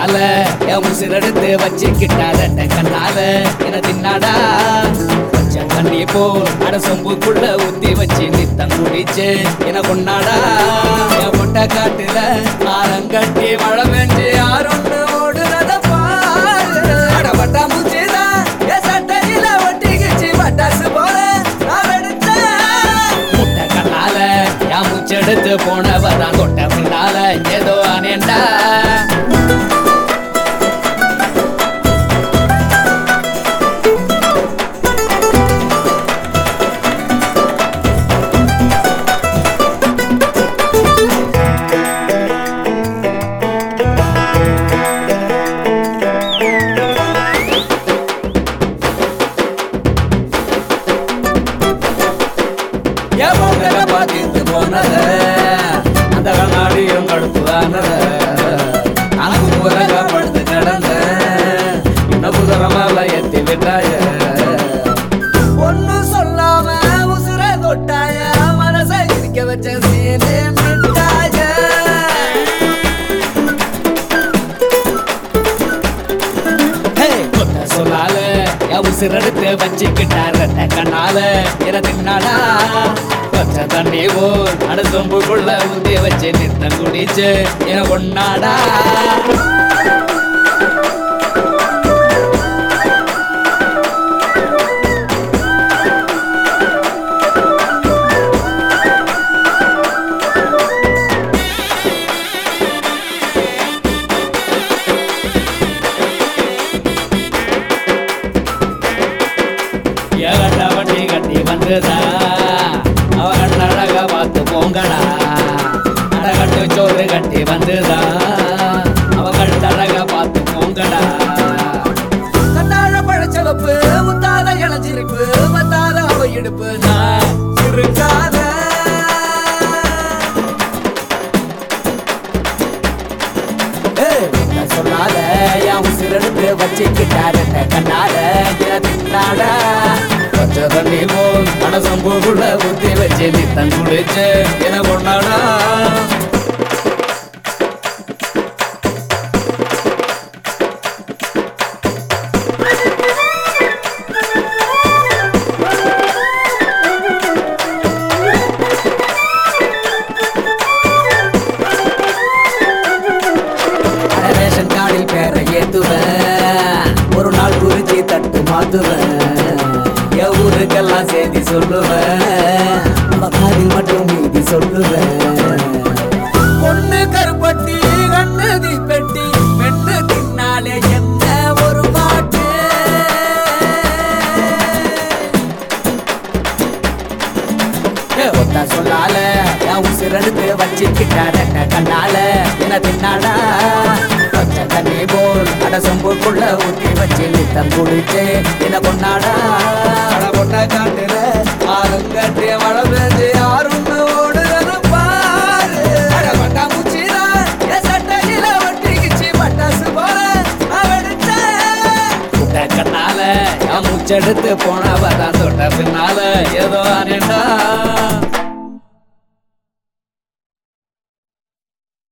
கண்ணால என் உசிரெடுத்து வச்சுக்கிட்டாத கண்ணால என தின்னாடா பச்சை தண்ணி போல் அட சொம்புக்குள்ள ஊத்தி வச்சு நித்தம் குடிச்சு என கொண்டாடா என் பொட்ட காட்டுல ஆரங்கட்டி மழை பெஞ்சு யாரொன்னு ஓடுறத பாரு அடப்பட்டா மூச்சுதான் என் சட்டையில ஒட்டிக்கிச்சு பட்டாசு போல நான் வெடிச்சேன் முட்டை கண்ணால என் மூச்செடுத்து போனவதான் தொட்ட பின்னால ஏதோ அனேண்டா பார்த்து போனத அந்த கண்ணாடியும் கடுப்புதானத அனக்கு முறையா படுத்து கிடந்த இன்னும் புதரமால எத்தி விட்டாய ஒன்னும் சொல்லாம உசுர தொட்டாய மனசை இருக்க வச்ச சீனே மிட்டாய சொல்லால உசிரெடுத்து வச்சுக்கிட்டார கண்ணால என தின்னாடா பச்சை தண்ணி போல் அட சொம்புக்குள்ள ஊத்தி வச்சு நித்தம் குடிச்சு என கொண்டாடா வண்டி கட்டி வந்துதா அவ கண்ணழக பார்த்து போங்கடா அடகட்டு சோறு கட்டி வந்துதா அவ கண்ணழக பார்த்து போங்கடா கண்ணாழ பழச்சவப்பு முத்தாத இளஞ்சிரிப்பு மத்தாத அவ இடுப்பு நான் இருக்காத சொன்னால என் உசிரெடுத்து வச்சுக்கிட்டாரு கண்ணால தின்னாடா பச்சை தண்ணி போல் மனசம்புக்குள்ள ஊத்தி வச்சு நித்தம் குடிச்சு என கொண்டாடா ரேஷன் கார்டில் பேரை ஏத்துவேன் ஒரு நாள் குறிச்சி தட்டு மாத்துவேன் ஊருக்கெல்லாம் செய்தி சொல்லுவேன் காதில் மட்டும் மீதி சொல்லுவேன் பொண்ணு கருப்பட்டி கண்ணு தீப்பெட்டி பெண்ணு தின்னாலே என்ன ஒரு பாட்டு ஒத்தா சொல்லால என் உசிரெடுத்து வச்சுக்கிட்டார கண்ணால என தின்னாடா பச்சை தண்ணி போல் அட சொம்புக்குள்ள ஊத்தி வச்சு நித்தம் குடிச்சு என கொண்டாடா பொட்ட காட்டுல ஆரங்கட்டி மழை பெஞ்சு யாருன்னு ஓடுறது பாரு அடப்பட்டா மூச்சினா என் சட்டையில ஒட்டிக்கிச்சு பட்டாசு போல நான் வெடிச்சேன் முட்டை கண்ணால என் மூச்செடுத்து போனவதான் தொட்ட பின்னால ஏதோ அனேண்டா